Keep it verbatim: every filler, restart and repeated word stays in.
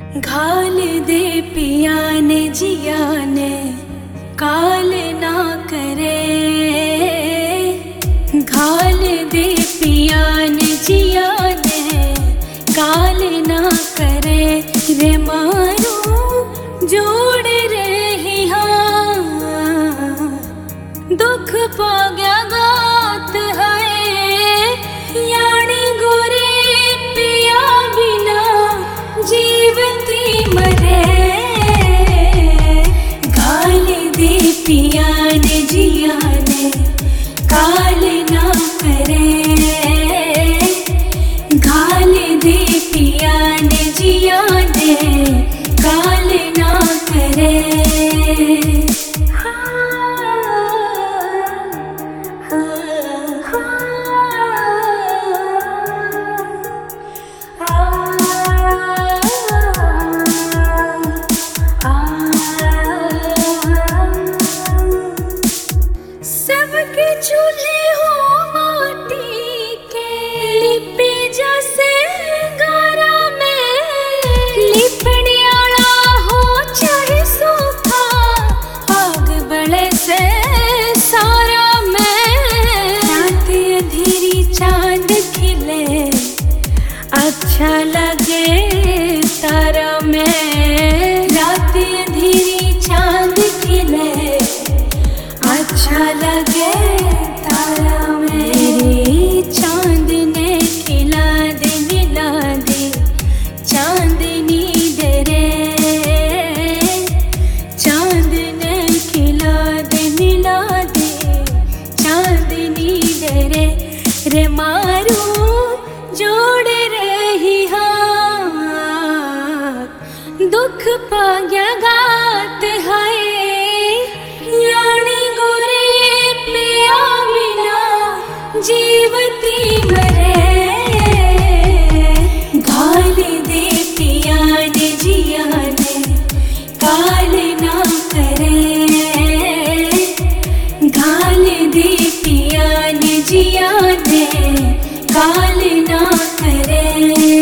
घाल दे पिया ने जिया ने काल ना करे। घाल दे पिया ने जिया ने काल ना करे। रे मारू जोड़ रही हाँ दुख पा गया गात है यानी गोरे पिया बिना जीवती मरे। घाल दे पिया ने जिया ने काल ना करे। घाल दे पिया ने जिया ने काल ना करे। सबके चूल्हे हो माटी के लिपे जैसे गारा में। लिपड़ियाला हो चाहे सूखा आग बड़े से सारा में। रात अंधेरी चांद खिले अच्छा लगे तारा में। रात अंधेरी चांद खिले अच्छा लगे तारा में। मेरी चांद ने खिला दे मिला दे चांदनी दरे। चांद ने खिला दे मिला दे चांदनी दरे। रे मारू जोड़ रही हाँ दुख पा गया गात है यानी गोरे पिया बिना जीवती मरे। घाल दे पिया ने जिया ने काल ना करे। घाल दे पिया ने जिया ने काल ना करे।